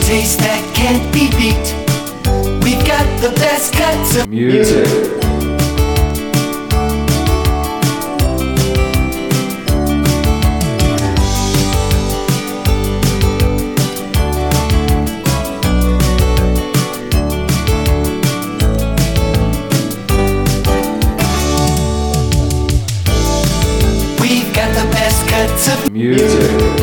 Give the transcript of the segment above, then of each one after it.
taste that can't be beat. We've got the best cuts of music. We've got the best cuts of Music.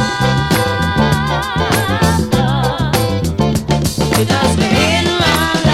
Because in my life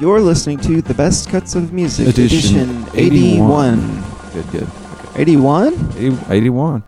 You're listening to the Best Cuts of Music, Edition 81. Good. 81? 81.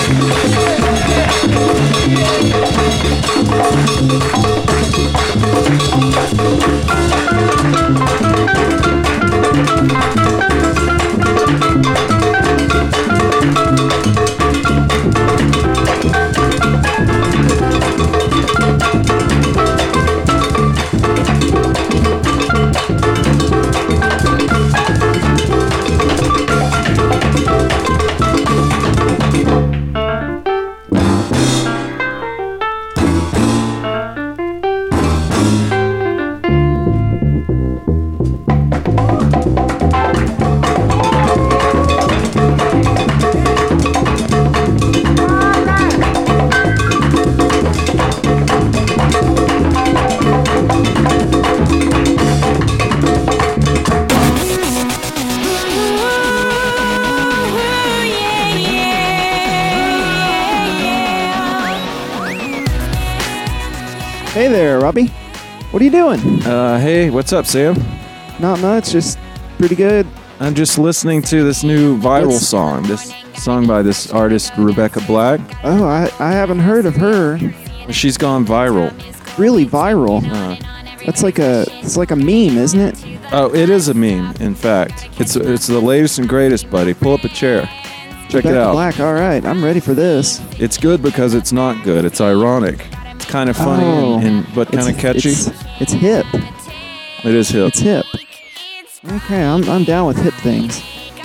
Hey there, Robbie. What are you doing? Hey, what's up, Sam? Not much, just pretty good. I'm just listening to this new viral What's- song. This song by this artist, Rebecca Black. Oh, I haven't heard of her. She's gone viral. Really viral. It's like a meme, isn't it? Oh, it is a meme, in fact. It's the latest and greatest, buddy. Pull up a chair. Check it Rebecca out. Black. All right, I'm ready for this. It's good because it's not good. It's ironic. It's kind of funny but kind of catchy. It's hip. It is hip. It's hip. Okay, I'm down with hip things.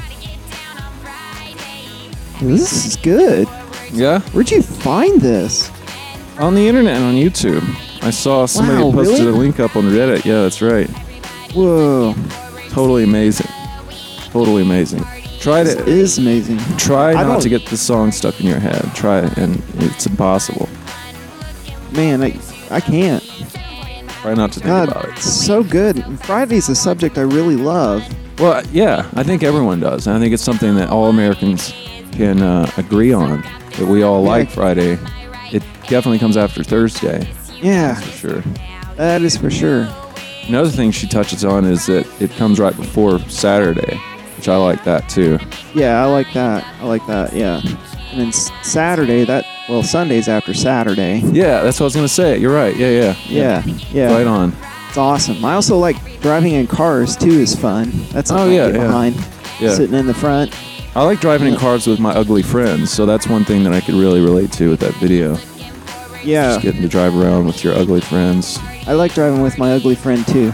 This is good. Yeah? Where'd you find this? On the internet and on YouTube. I saw somebody Wow, posted really? a link up on Reddit. Yeah, that's right. Whoa, Totally amazing. Totally amazing. Try this to is amazing. try I not don't- to get the song stuck in your head. Try it, and it's impossible. Man, I can't. Try not to think God, about it's it. so good. And Friday's a subject I really love. Well, yeah, I think everyone does. I think it's something that all Americans can agree on. That we all Yeah. like Friday. It definitely comes after Thursday, Yeah, for sure. that is for sure. Another thing she touches on is that it comes right before Saturday, which I like that too. Yeah, I like that. Yeah. And then Saturday, Sunday's after Saturday. Yeah, that's what I was gonna say. You're right. Yeah. Yeah. Right on. It's awesome. I also like driving in cars too. Is fun. That's Oh, something I yeah, get yeah. behind. Yeah. Sitting in the front. I like driving in cars with my ugly friends, so that's one thing that I could really relate to with that video. Yeah, Just getting to drive around with your ugly friends. I like driving with my ugly friend too.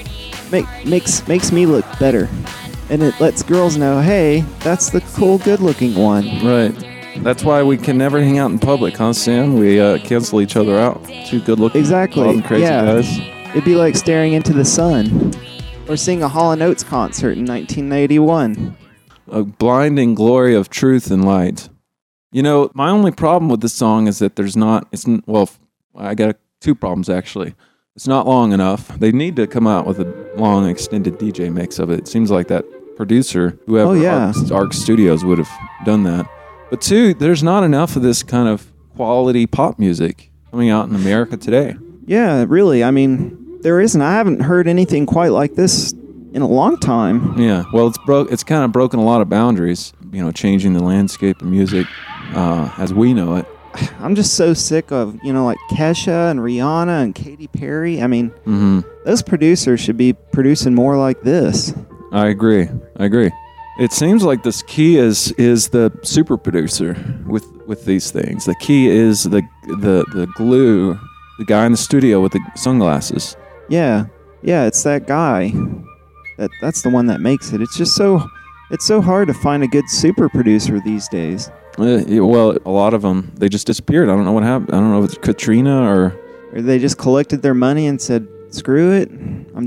Makes me look better, and it lets girls know, hey, that's the cool, good-looking one. Right. That's why we can never hang out in public, huh, Sam? We cancel each other out. Two good-looking, Exactly. loud and crazy Yeah. guys. It'd be like staring into the sun, or seeing a Hall & Oates concert in 1981. A blinding glory of truth and light. You know, my only problem with this song is that I got two problems actually. It's not long enough. They need to come out with a long extended DJ mix of it. It seems like that producer, whoever Oh, yeah. Arc Studios would have done that. But two, there's not enough of this kind of quality pop music coming out in America today. Yeah, really. I mean, there isn't. I haven't heard anything quite like this in a long time. Yeah, well, it's kind of broken a lot of boundaries. You know, changing the landscape of music as we know it. I'm just so sick of, like Kesha and Rihanna and Katy Perry. I mean, Mm-hmm. those producers should be producing more like this. I agree. It seems like this key is the super producer with these things. The key is the glue, the guy in the studio with the sunglasses. Yeah, it's that guy. That's the one that makes it. It's just it's so hard to find a good super producer these days. Well, a lot of them, they just disappeared. I don't know what happened. I don't know if it's Katrina or Or they just collected their money and said, "Screw it, I'm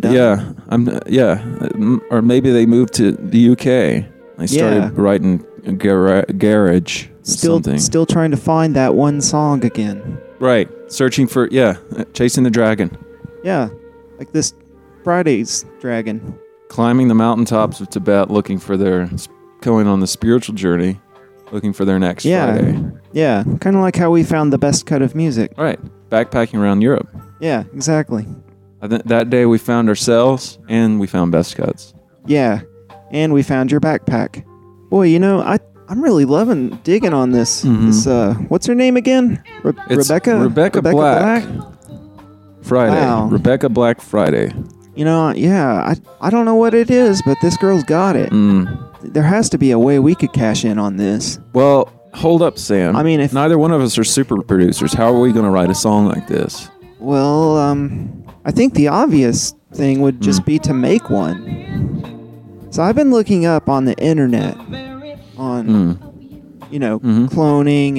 done." or maybe they moved to the UK. They started writing garage something. Still trying to find that one song again. Right, searching for chasing the dragon. Yeah, like this Friday's dragon. Climbing the mountaintops of Tibet, going on the spiritual journey, looking for their next Friday. Yeah, kind of like how we found the best cut of music. Right, backpacking around Europe. Yeah, exactly. That day we found ourselves and we found best cuts. Yeah, and we found your backpack. Boy, I'm really digging on this. Mhm. This, what's her name again? It's Rebecca Black. Friday. Wow. Rebecca Black Friday. You know, yeah, I don't know what it is, but this girl's got it. There has to be a way we could cash in on this. Well, hold up, Sam. I mean, if neither one of us are super producers, how are we going to write a song like this? well, I think the obvious thing would just be to make one. So I've been looking up on the internet on cloning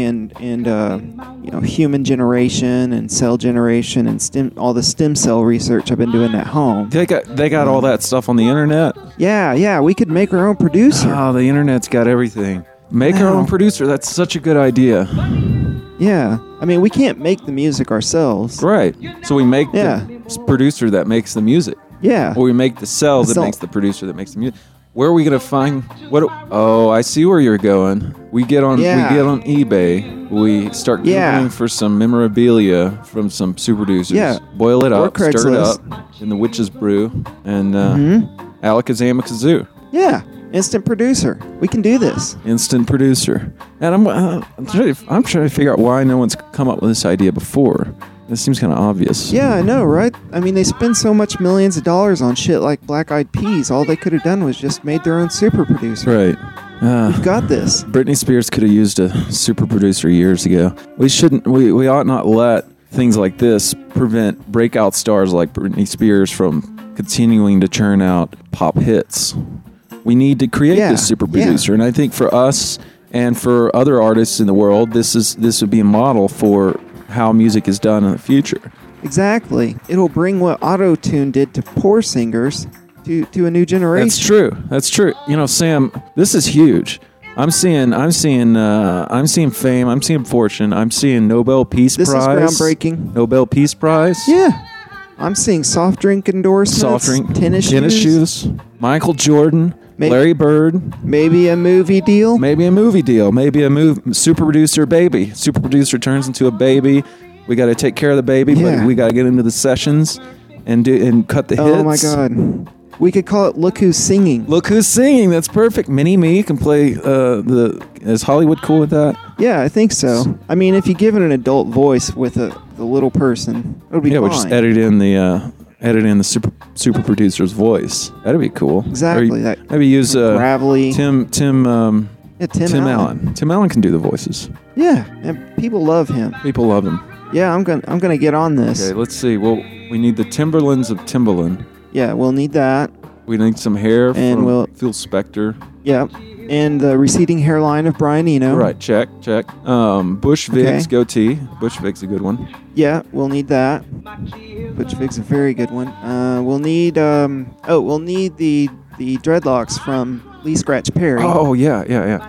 and human generation and cell generation and all the stem cell research I've been doing at home. They got all that stuff on the internet. Yeah, we could make our own producer. Oh, the internet's got everything. Make our Wow. own producer. That's such a good idea. Yeah, I mean, we can't make the music ourselves. Right. So we make Yeah. the producer that makes the music. Yeah. Or we make the cell that Cell. makes the producer that makes the music. Where are we gonna find what? Oh, I see where you're going. We get on eBay. We start googling Yeah. for some memorabilia from some super producers. Yeah. Boil it Or up, stir it Craigslist. up in the witch's brew, and Mm-hmm. alakazam kazoo. Yeah, instant producer. We can do this. Instant producer. And I'm trying to figure out why no one's come up with this idea before. This seems kind of obvious. Yeah, I know, right? I mean, they spend so much millions of dollars on shit like Black Eyed Peas. All they could have done was just made their own super producer. Right. We've got this. Britney Spears could have used a super producer years ago. We ought not let things like this prevent breakout stars like Britney Spears from continuing to churn out pop hits. We need to create Yeah, this super yeah. producer, and I think for us and for other artists in the world, this would be a model for how music is done in the future. Exactly. It'll bring what auto-tune did to poor singers to a new generation. That's true. You know, Sam, this is huge. I'm seeing fame. I'm seeing fortune. I'm seeing Nobel Peace This Prize. is groundbreaking. Nobel Peace Prize. Yeah. I'm seeing soft drink endorsements. Soft drink. Tennis shoes. Michael Jordan. Larry Bird. Maybe a movie deal. Maybe a movie deal. Maybe super producer baby. Super producer turns into a baby. We got to take care of the baby, Yeah. but we got to get into the sessions and cut the hits. Oh my God. We could call it Look Who's Singing. Look who's singing. That's perfect. Mini-Me can play Is Hollywood cool with that? Yeah, I think so. I mean, if you give it an adult voice with the little person, it'll be Yeah, fine. we'll just edit in the super producer's voice. That'd be cool. Exactly, Or that maybe use gravelly. Tim Tim Allen. Tim Allen can do the voices. Yeah, and people love him. People love him. Yeah, I'm gonna get on this. Okay, let's see. Well, we need the Timberlands of Timbaland. Yeah, we'll need that. We need some hair And from Phil Spector. Yep. And the receding hairline of Brian Eno. Right, check. Bush Vig's goatee. Bush Vig's a good one. Yeah, we'll need that. Butch Vig's a very good one. We'll need we'll need the dreadlocks from Lee Scratch Perry. Oh, yeah.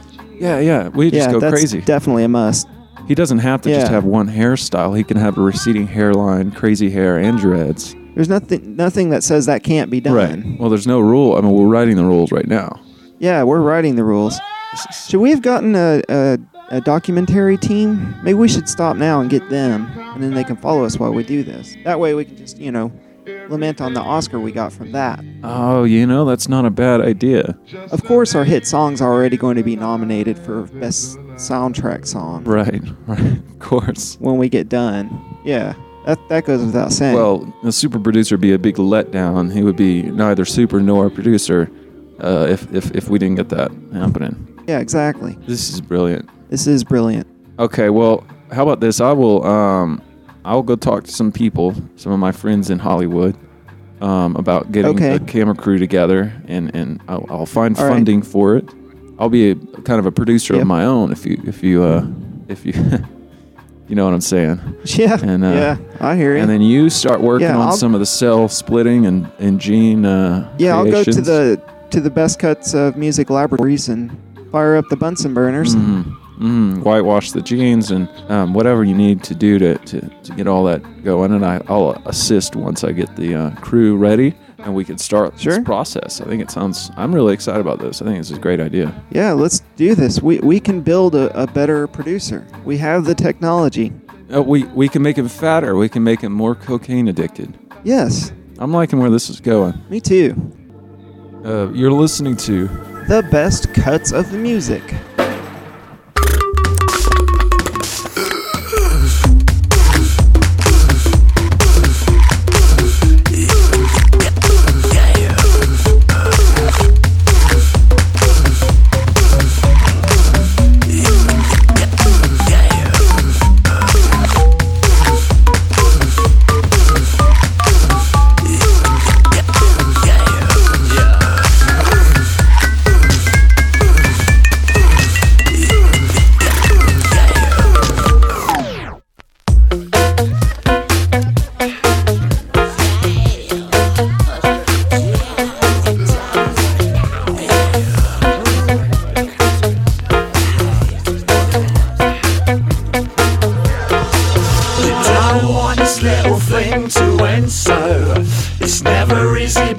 We just go that's crazy. Definitely a must. He doesn't have to just Yeah. have one hairstyle. He can have a receding hairline, crazy hair, and dreads. There's nothing that says that can't be done. Right. Well, there's no rule. I mean, we're writing the rules right now. Yeah, we're writing the rules. Should we have gotten a documentary team? Maybe we should stop now and get them, and then they can follow us while we do this. That way we can just, lament on the Oscar we got from that. Oh, that's not a bad idea. Of course, our hit song's already going to be nominated for Best Soundtrack Song Right, of course. when we get done. Yeah, that goes without saying. Well, the super producer would be a big letdown. He would be neither super nor a producer if we didn't get that happening. Yeah, exactly. This is brilliant. This is brilliant. Okay, well, how about this? I'll go talk to some people, some of my friends in Hollywood, about getting a camera crew together, and I'll find All right. funding for it. I'll be kind of a producer of my own if you you know what I'm saying. Yeah, And, yeah, I hear you. And then you start working Yeah, on I'll- some of the cell splitting and gene Yeah, I'll go to creations. the Best Cuts of Music Laboratories and fire up the Bunsen burners. Whitewash the genes and whatever you need to do to get all that going. And I'll assist once I get the crew ready and we can start this process. I think I'm really excited about this. I think it's a great idea. Yeah, let's do this. We can build a better producer. We have the technology. We can make him fatter. We can make him more cocaine addicted. Yes, I'm liking where this is going. me too. You're listening to The Best Cuts of the Music.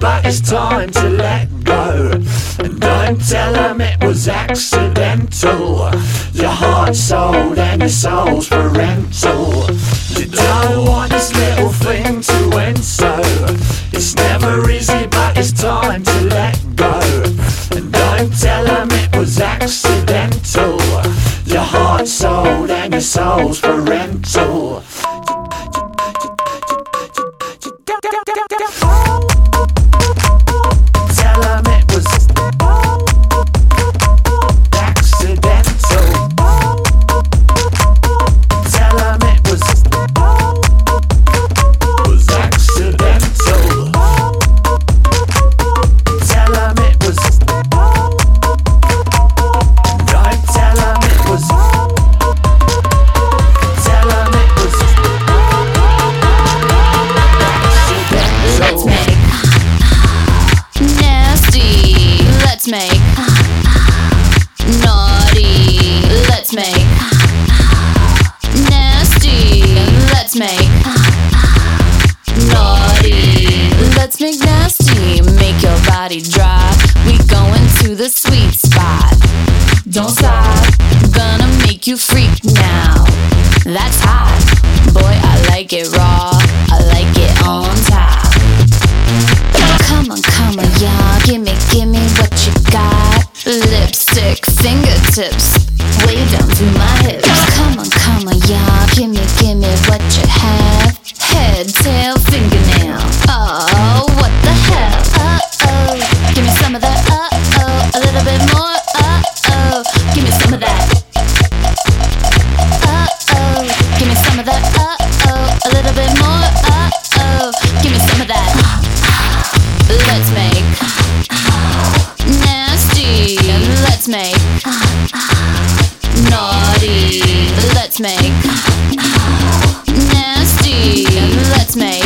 but it's time to let go. And don't tell them it was accidental. Your heart's sold and your soul's for rental. You don't want this little thing to end so. It's never easy, but it's time to let go. And don't tell them it was accidental. Your heart's sold and your soul's for rental. Tell them it was accidental. Tell them it was accidental. Tell them it was. Don't tell them it was. Tell them it was Let's accidental. make nasty. Let's make naughty. Let's make nasty. Let's make naughty. Let's make nasty. Make your body drop. We going to the sweet spot. Don't stop. Gonna make you freak now. That's hot. Boy, I like it raw. I like it on top. Come on, y'all. Gimme what you got. Lipstick, fingertips, way down to my hips. Come on, y'all. Gimme what you have. Head, tail, fingernail. Oh, what the hell? Uh-oh. Give me some of that. Uh-oh. A little bit more. Uh-oh. Give me some of that. Uh-oh. Give me some of that. Uh-oh. A little bit more. Uh-oh. Give me some of that. Let's make nasty. Let's make naughty. Let's make nasty. Let's make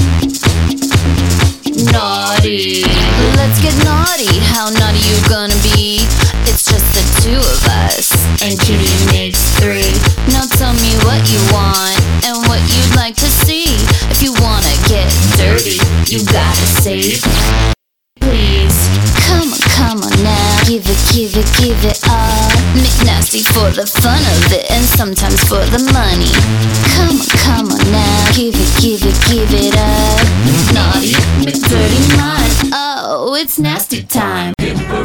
naughty. Let's get naughty. How naughty you gonna be? It's just the two of us, and Cutie makes three. Now tell me what you want and what you'd like to see. If you wanna get dirty, you gotta say please. Come on now. Give it all. Make nasty for the fun of it, and sometimes for the money. Come on now. Give it up. Naughty, make dirty mine. Oh, it's nasty time.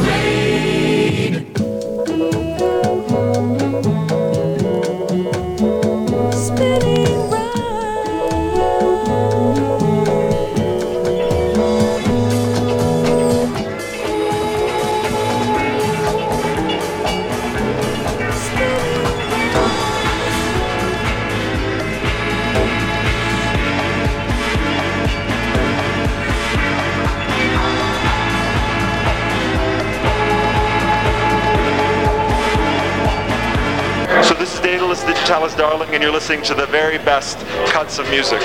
So this is Daedalus Digitalis Darling, and you're listening to the very best cuts of music.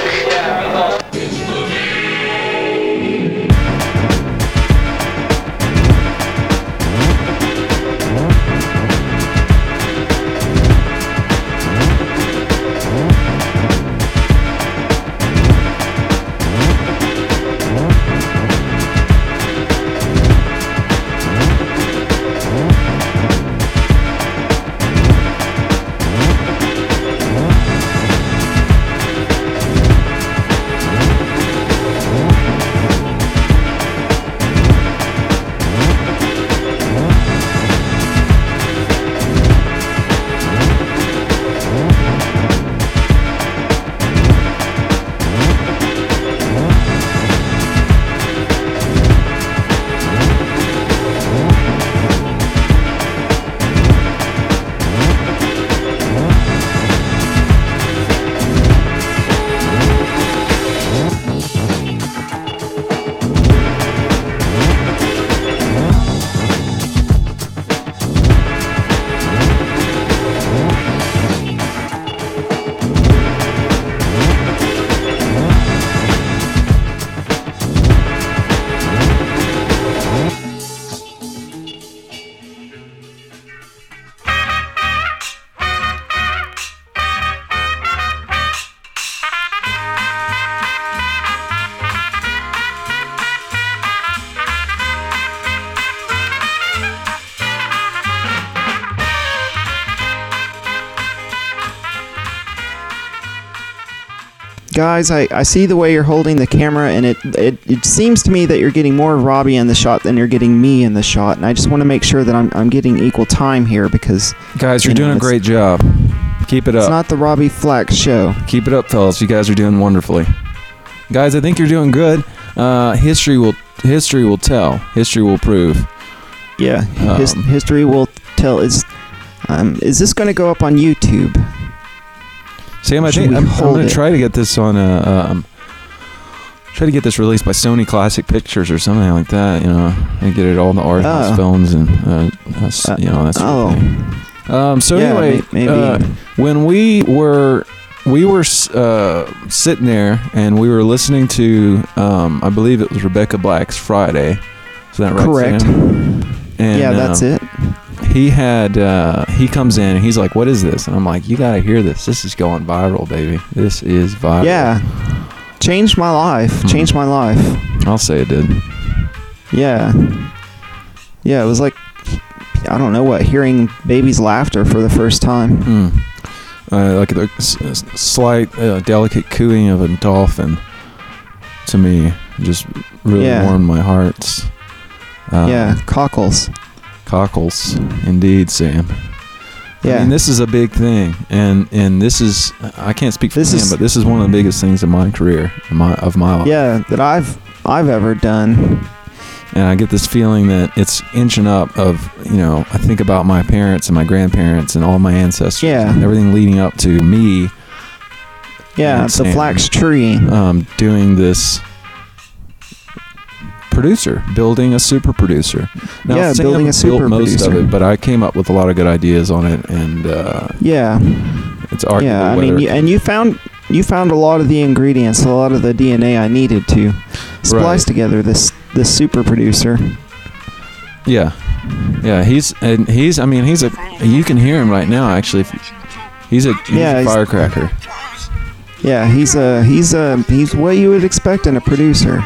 Guys, I see the way you're holding the camera, and it seems to me that you're getting more of Robbie in the shot than you're getting me in the shot, and I just want to make sure that I'm getting equal time here because... Guys, you're doing a great job. Keep it up. It's not the Robbie Flax show. Keep it up, fellas. You guys are doing wonderfully. Guys, I think you're doing good. History will tell. History will prove. Yeah, history will tell. Is this going to go up on YouTube? Sam, I think I'm going to try to get this on try to get this released by Sony Classic Pictures or something like that, and get it all in the art house films and that sort of thing. So yeah, anyway, maybe. When we were sitting there and we were listening to I believe it was Rebecca Black's Friday. Is that right? Correct. Sam? And, yeah, that's it. He comes in and he's like, "What is this?" And I'm like, "You gotta hear this. This is going viral, baby. This is viral." Yeah, changed my life. Changed my life. I'll say it did. Yeah. Yeah, it was like, I don't know what, hearing baby's laughter for the first time. Like the slight, delicate cooing of a dolphin. To me, just really warmed my heart. Cockles. Cockles, indeed, Sam. Yeah. I mean, this is a big thing, and this is, I can't speak for Sam, but this is one of the biggest things in my career, of my life. Yeah, that I've ever done. And I get this feeling that it's inching up of, I think about my parents and my grandparents and all my ancestors. Yeah. And everything leading up to me. Yeah, the Sam, flax tree. Doing this building a super producer. Now, Sam building a super built most producer. of it, but I came up with a lot of good ideas on it, and it's arguable. Yeah, I mean, and you found a lot of the ingredients, a lot of the DNA I needed to splice together this super producer. Yeah, he's you can hear him right now. Actually, he's a firecracker. Yeah, he's what you would expect in a producer.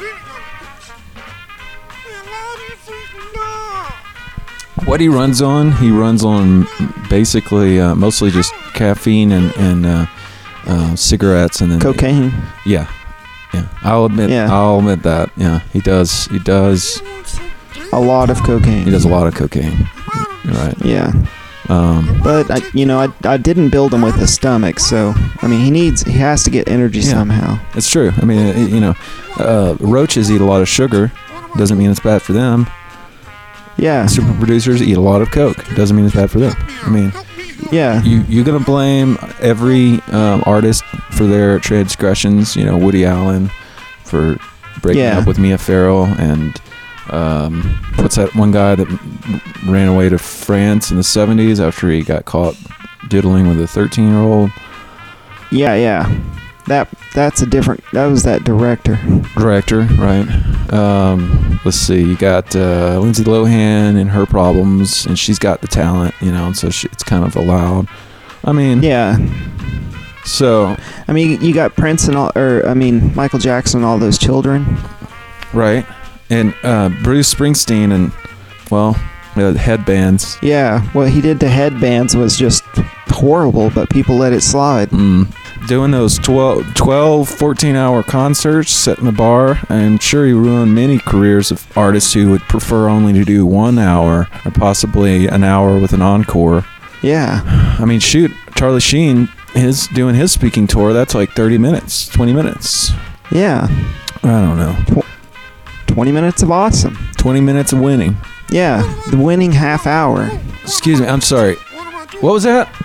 What he runs on basically mostly just caffeine and cigarettes and then cocaine. Yeah. I'll admit that. Yeah, he does a lot of cocaine. He does a lot of cocaine. You're right. Yeah. But I didn't build him with a stomach, so I mean he has to get energy somehow. It's true. I mean, roaches eat a lot of sugar. Doesn't mean it's bad for them. Yeah. Super producers eat a lot of coke. Doesn't mean it's bad for them. I mean, yeah. You're gonna blame every artist for their transgressions. Woody Allen for breaking up with Mia Farrow, and what's that one guy that ran away to France in the 70s after he got caught diddling with a 13-year-old? Yeah. That's a different. That was that director. Right. Let's see. You got Lindsay Lohan and her problems, and she's got the talent, and so it's kind of allowed. I mean, yeah. So, I mean, you got Prince and Michael Jackson and all those children. Right. And Bruce Springsteen and, headbands. Yeah, what he did to headbands was just horrible, but people let it slide. Doing those 12 14-hour concerts, setting the bar, and sure, he ruined many careers of artists who would prefer only to do 1 hour or possibly an hour with an encore. Yeah. I mean, shoot, Charlie Sheen is doing his speaking tour. That's like 30 minutes, 20 minutes. Yeah. I don't know. 20 minutes of awesome. 20 minutes of winning. Yeah, the winning half hour. Excuse me, I'm sorry. What was that?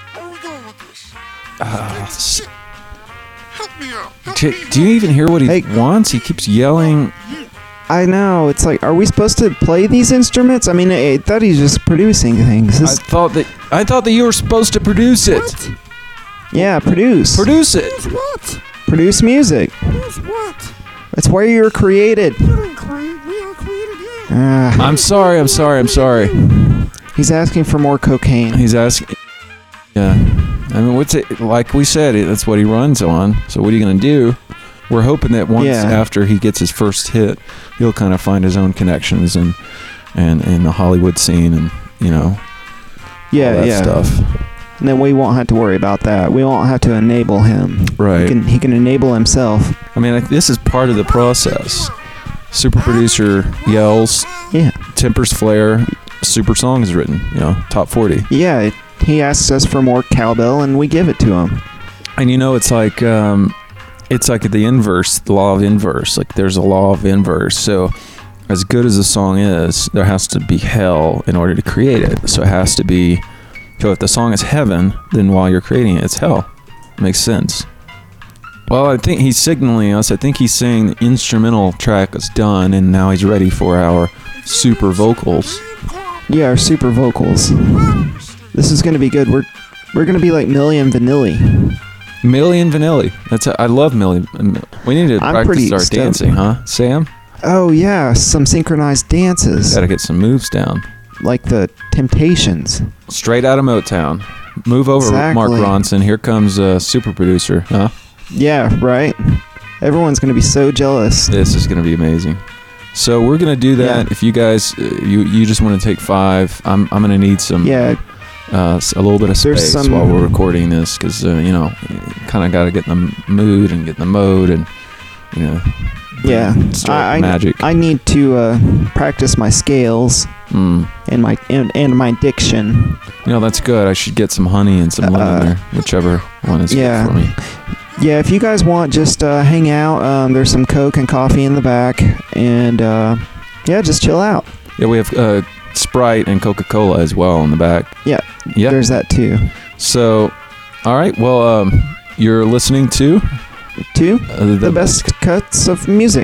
Help me out. Do you even hear what he wants? He keeps yelling. I know. It's like, are we supposed to play these instruments? I mean, I thought he's just producing things. I thought that you were supposed to produce it. What? Yeah, produce. Produce it. What? Produce music. Produce what? That's where you were created. We are created you. I'm sorry. He's asking for more cocaine. He's asking. Yeah. I mean, what's it like? We said that's what he runs on. So what are you gonna do? We're hoping that once after he gets his first hit, he'll kind of find his own connections and the Hollywood scene and all that stuff. And then we won't have to worry about that. We won't have to enable him. Right. He can enable himself. I mean, this is part of the process. Super producer yells, Yeah. tempers flare, super song is written, top 40. Yeah, he asks us for more cowbell, and we give it to him. And it's like the inverse, the law of inverse. Like there's a law of inverse. So as good as a song is, there has to be hell in order to create it. So it has to be, so if the song is heaven, then while you're creating it, it's hell. Makes sense. Well, I think he's signaling us. I think he's saying the instrumental track is done, and now he's ready for our super vocals. Yeah, our super vocals. This is going to be good. We're going to be like Milli Vanilli. Milli Vanilli. I love Milli. We need to practice our dancing, huh, Sam? Oh yeah, some synchronized dances. Gotta get some moves down. Like the Temptations. Straight out of Motown. Move over, Exactly. Mark Ronson. Here comes a super producer, huh? Yeah, right? Everyone's going to be so jealous. This is going to be amazing. So we're going to do that. Yeah. If you guys, you just want to take 5, I'm going to need some, Yeah, a little bit of There's space some- while we're recording this, because, kind of got to get in the mood and get in the mode and, yeah. start magic. I need to practice my scales and my diction. That's good. I should get some honey and some lemon there, whichever one is yeah. good for me. Yeah, if you guys want, just hang out. There's some Coke and coffee in the back, and just chill out. Yeah, we have Sprite and Coca-Cola as well in the back. Yeah, Yep. there's that too. So, all right. Well, you're listening to The best cuts of music.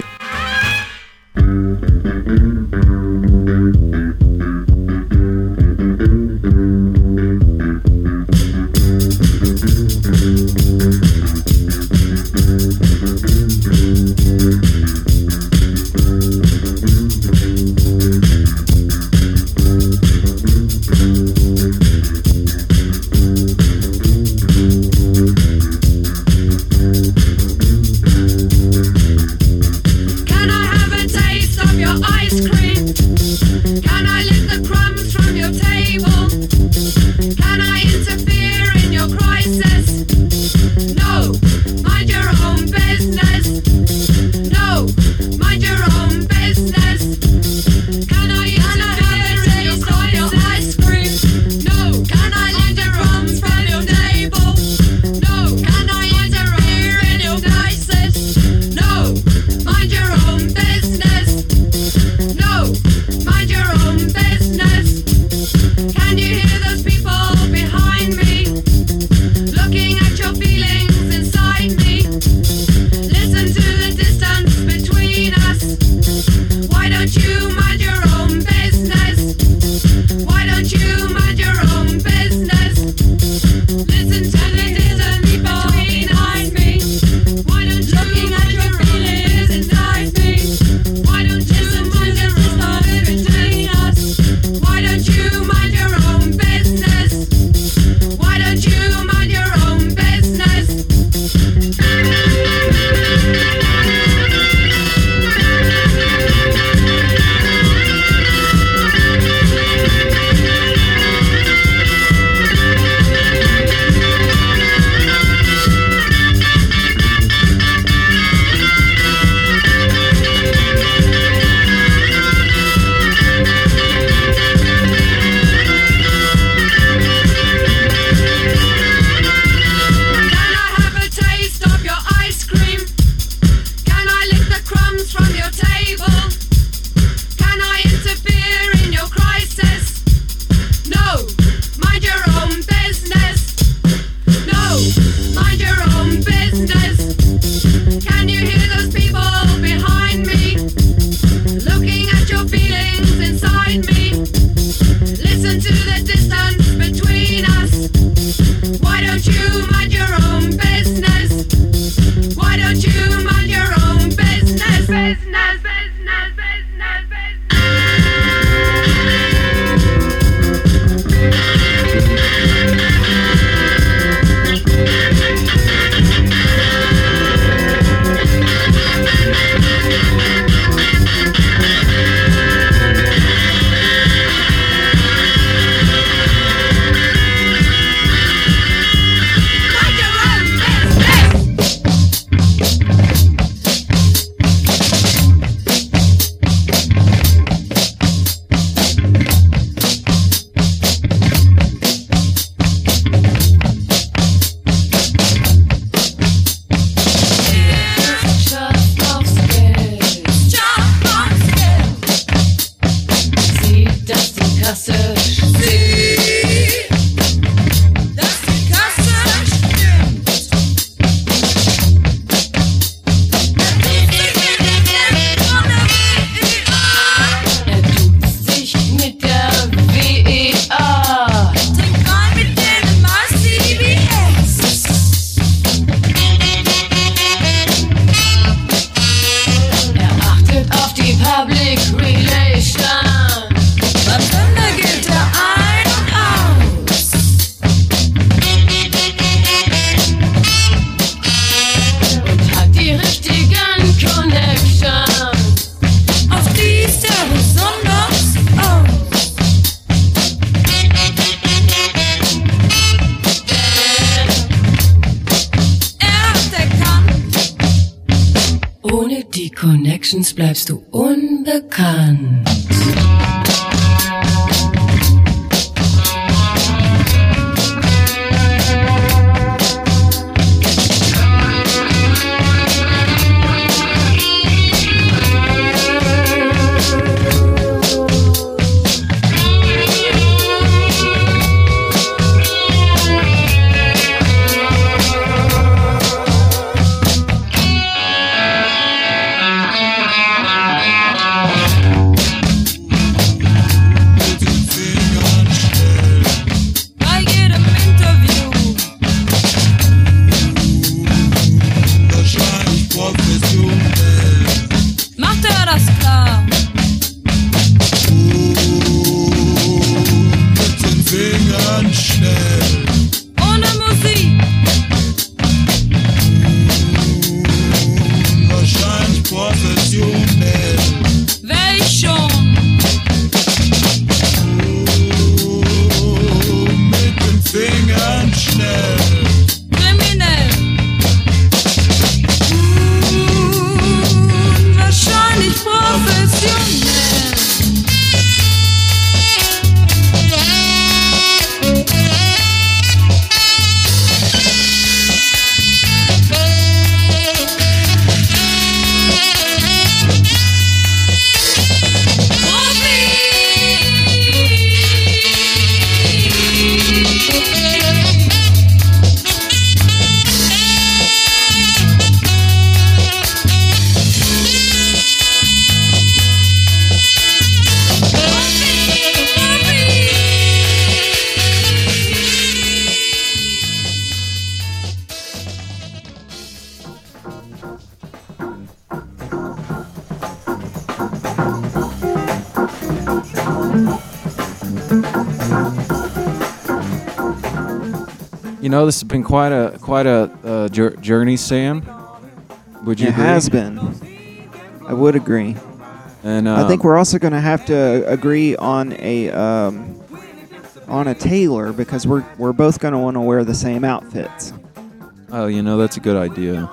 Can I have a taste of your ice cream? Can I lick the crumbs from your table? Can I interfere in your crisis? No, mind your own business. No, mind your own business. Can I interfere in your ice cream? No, can I lick the crumbs from your table? No, can I interfere in your crisis? No, mind your own business. No, mind your own business. Can you hear those people behind me? Looking at your feelings inside me. Listen to the distance between us. Why don't you mind your own business? Why don't you mind your own business? Listen to the distance behind me. Why don't you looking at your feelings inside me? Why don't you mind your distance between us? Why don't you mind your own business? Why don't you mind your own business? Can I have a taste of your ice cream? Can I lick the crumbs from your table? Can I interfere in your crisis? No, mind your own business. No, mind your own business. Can you hear those people behind me? Looking at your feelings inside me. Listen to the distance between us. Why don't you mind your own business? Why don't you mind your own business? Business, business, business, business. Connections bleibst du unbekannt. You know, this has been quite a journey, Sam. Would you It agree? has been. I would agree. And I think we're also going to have to agree on a tailor because we're both going to want to wear the same outfits. Oh, you know, that's a good idea.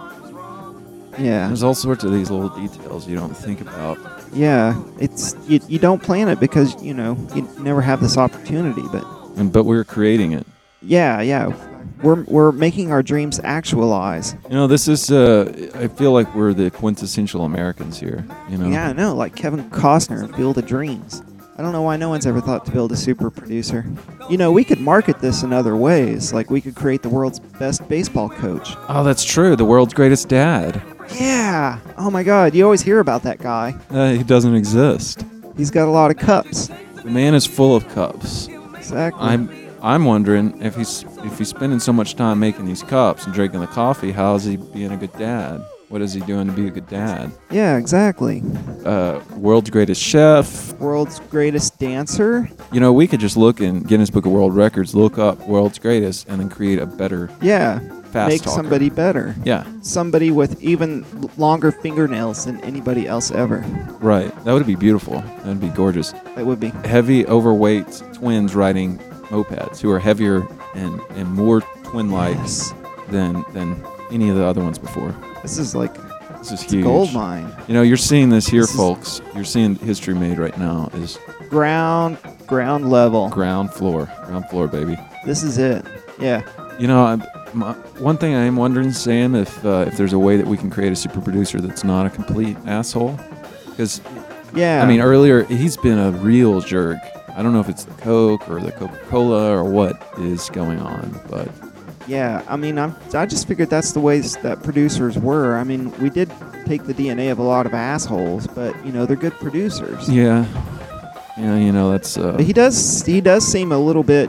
Yeah. There's all sorts of these little details you don't think about. Yeah, it's you don't plan it because you never have this opportunity, But we're creating it. yeah, we're making our dreams actualize. You know, this is. I feel like we're the quintessential Americans here. You know. Yeah, I know, like Kevin Costner, Field of Dreams. I don't know why no one's ever thought to build a super producer. You know, we could market this in other ways. Like we could create the world's best baseball coach. Oh, that's true. The world's greatest dad. Yeah. Oh my God, you always hear about that guy. He doesn't exist. He's got a lot of cups. The man is full of cups. Exactly. I'm wondering if he's spending so much time making these cups and drinking the coffee, how is he being a good dad? What is he doing to be a good dad? Yeah, exactly. World's greatest chef. World's greatest dancer. You know, we could just look in Guinness Book of World Records, look up world's greatest, and then create a better Yeah. fast Make talker. somebody better. Yeah, Somebody with even longer fingernails than anybody else ever. right. That would be beautiful. That would be gorgeous. That would be. Heavy, overweight twins riding mopeds who are heavier and more twin-like Yes. than any of the other ones before. This is like This is it's a huge. gold mine. You know, you're seeing this here, This is- folks. You're seeing history made right now is Ground level. ground floor, baby. This is it. Yeah. You know, one thing I am wondering, Sam, if there's a way that we can create a super producer that's not a complete asshole. Because, Yeah. I mean, earlier, he's been a real jerk. I don't know if it's the Coke or the Coca-Cola or what is going on, but... Yeah, I mean, I just figured that's the ways that producers were. I mean, we did take the DNA of a lot of assholes, but, they're good producers. Yeah. Yeah, you know, that's... But he does seem a little bit,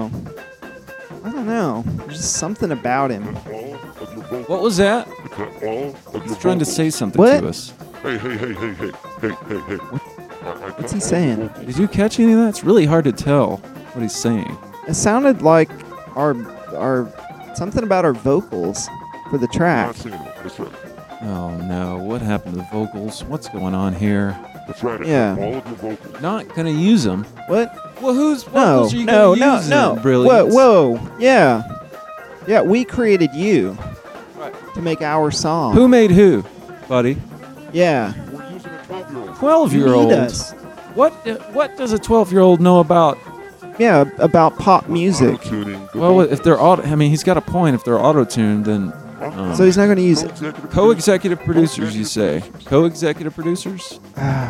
I don't know. There's just something about him. What was that? He's trying to say something What? to us. Hey. What's he saying? Did you catch any of that? It's really hard to tell what he's saying. It sounded like our something about our vocals for the track. Oh no, what happened to the vocals? What's going on here? That's right. Yeah. All of your vocals. Not gonna use them. What? Well, whose No, vocals are you no, gonna use? no. then, Brilliance? Whoa. Yeah. Yeah, we created you to make our song. Who made who, buddy? Yeah. 12-year-old. Need us. What does a 12-year-old know about? Yeah, about pop music. Well, if they're he's got a point. If they're auto-tuned, then So he's not going to use it. co-executive producers. You say co-executive producers?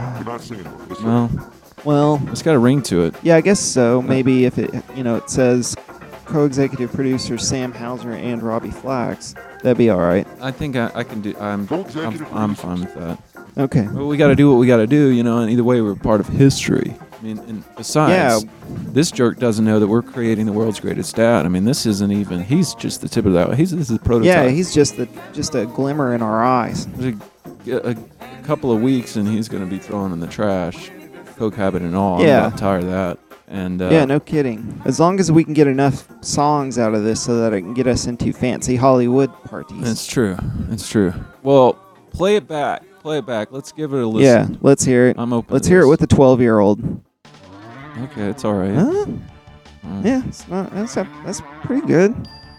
Well, it's got a ring to it. Yeah, I guess so. Maybe if it says co-executive producers Sam Hauser and Robbie Flax, that'd be all right. I think I can do. I'm fine with that. Okay. But we got to do what we got to do, and either way, we're part of history. I mean, and besides, this jerk doesn't know that we're creating the world's greatest dad. I mean, this isn't even. He's just the tip of that. This is a prototype. Yeah, he's just a glimmer in our eyes. There's a couple of weeks, and he's going to be thrown in the trash, coke habit and all. Yeah. I'm about tired of that. And yeah, no kidding. As long as we can get enough songs out of this so that it can get us into fancy Hollywood parties. It's true. It's true. Well, play it back. Let's give it a listen. Yeah, let's hear it. I'm open. Let's to hear it this. with the 12-year-old. Okay, it's all right. Huh? Yeah, it's not. That's pretty good.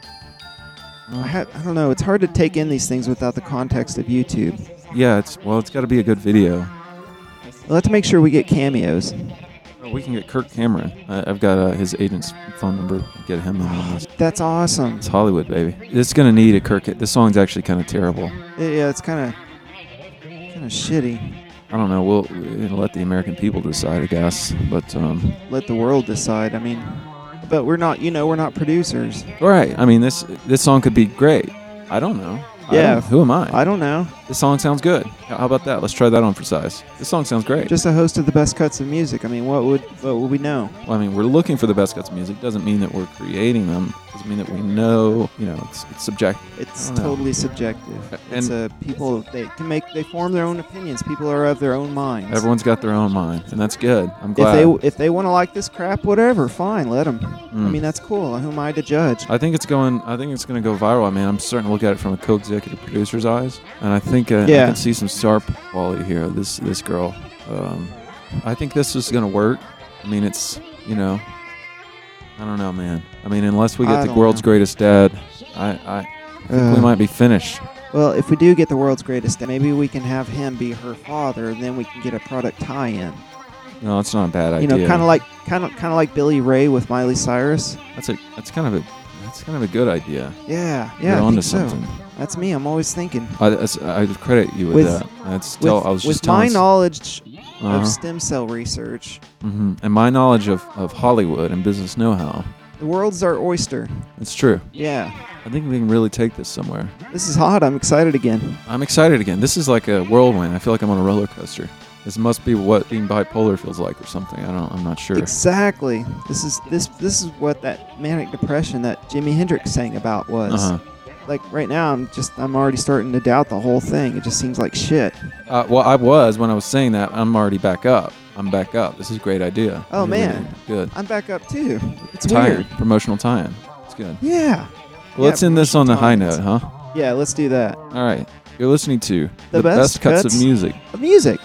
I don't know. It's hard to take in these things without the context of YouTube. Yeah, it's got to be a good video. We'll have to make sure we get cameos. We can get Kirk Cameron. I've got his agent's phone number. Get him in on this. That's awesome. It's Hollywood, baby. It's gonna need a Kirk. This song's actually kind of terrible. Yeah, it's kind of shitty. I don't know. We'll let the American people decide, I guess. But Let the world decide. I mean, but we're not. We're not producers. right. I mean, this song could be great. I don't know. Yeah. Who am I? I don't know. This song sounds good. How about that? Let's try that on for size. This song sounds great. Just a host of the best cuts of music. I mean, what would we know? Well, I mean, we're looking for the best cuts of music. Doesn't mean that we're creating them. Doesn't mean that we know. It's subjective. It's I don't know. totally subjective. And- It's people. They form their own opinions. People are of their own minds. Everyone's got their own mind, and that's good. I'm glad. If they want to like this crap, whatever, fine, let them. I Mm. mean, that's cool. Who am I to judge? I think it's going to go viral. I mean, I'm starting to look at it from a co-executive producer's eyes, and I think I Yeah. can see some star quality here. This girl, I think this is going to work. I mean, it's I don't know, man. I mean, unless we I get the don't world's know. greatest dad, I think we might be finished. Well, if we do get the world's greatest, maybe we can have him be her father, and then we can get a product tie-in. No, it's not a bad idea. Kind of like Billy Ray with Miley Cyrus. That's kind of a good idea. Yeah, You're I onto think so. something. That's me. I'm always thinking. I credit you with With- that. I was just with my telling. knowledge Uh-huh. of stem cell research, And my knowledge of Hollywood and business know-how. the world's our oyster. It's true. Yeah, I think we can really take this somewhere. this is hot. I'm excited again. I'm excited again. This is like a whirlwind. I feel like I'm on a roller coaster. This must be what being bipolar feels like or something. I'm not sure. Exactly. This is what that manic depression that Jimi Hendrix sang about was. Uh-huh. Like right now, I'm already starting to doubt the whole thing. It just seems like shit. Well, I was when I was saying that. I'm already back up. I'm back up. This is a great idea. Oh, Really man. good. I'm back up too. It's Tie-in. weird. Promotional tie-in. It's good. Yeah. Well, let's end this on the high tie-ins. note, huh? Yeah, let's do that. All right. You're listening to The best cuts cuts of music. Of music.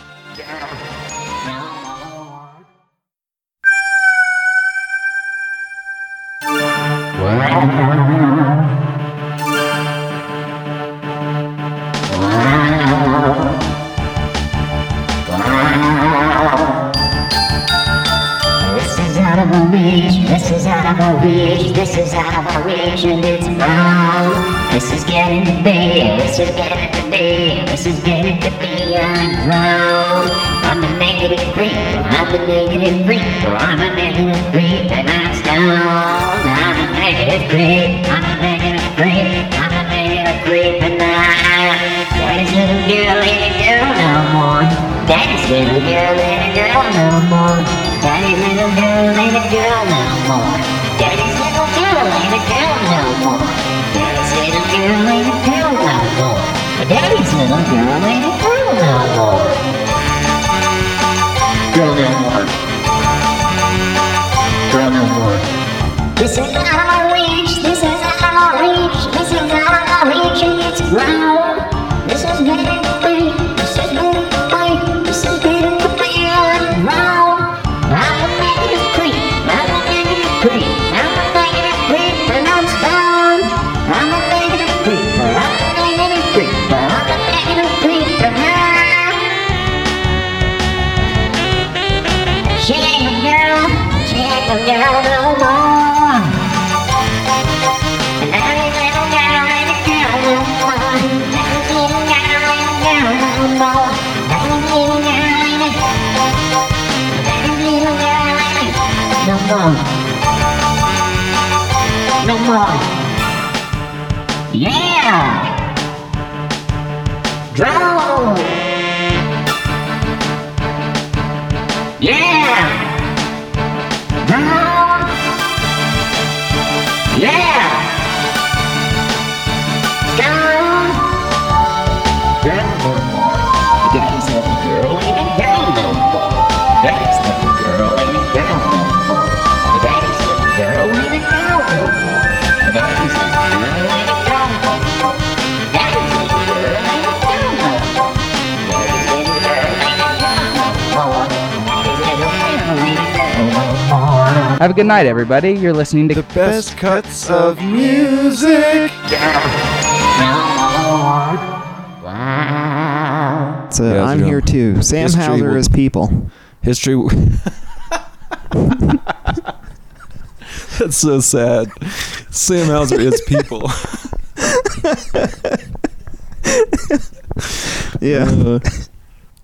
This is out of my reach, this is out of my reach, this is out of my reach, and it's wrong. This is getting to be, this is getting to be, this is getting to be wrong. I'm a negative freak, I'm a negative freak, I'm a negative freak, and I'm stoned. I'm a negative freak, I'm a negative freak, I'm a negative freak, and Daddy's little girl ain't a girl no more. Daddy's little girl ain't a girl no more. Daddy's little girl ain't a girl no more. Daddy's little girl ain't a girl no more. Daddy's little girl ain't a girl no more. Daddy's little girl ain't a girl no more. Girl no more. Girl no more. This is out of my reach. This is out of my reach. This is out of my reach, and it's ground. This is getting free. This is getting free. This is getting free and round. I'm a negative freak. I'm a negative freak. I'm a negative freak, and I'm stoned. I'm a negative freak. I'm a negative freak. I'm a negative freak, and more. No more. Yeah. Drone. Yeah. Drone. Yeah. Drone. Drone no more. The daddy's not a girl ain't down no more. Daddy's not a girl ain't down no more. The daddy's not a girl ain't down no more. The daddy's not a girl ain't down no more. Daddy's not a girl ain't down no more. Daddy's not a girl ain't down no more. Daddy's not a girl ain't down no more. Have a good night, everybody. You're listening to The best cuts of music. So Yeah, I'm Jerome. here too. Sam History Hauser will- is people. History. That's so sad. Sam Hauser is people. Yeah.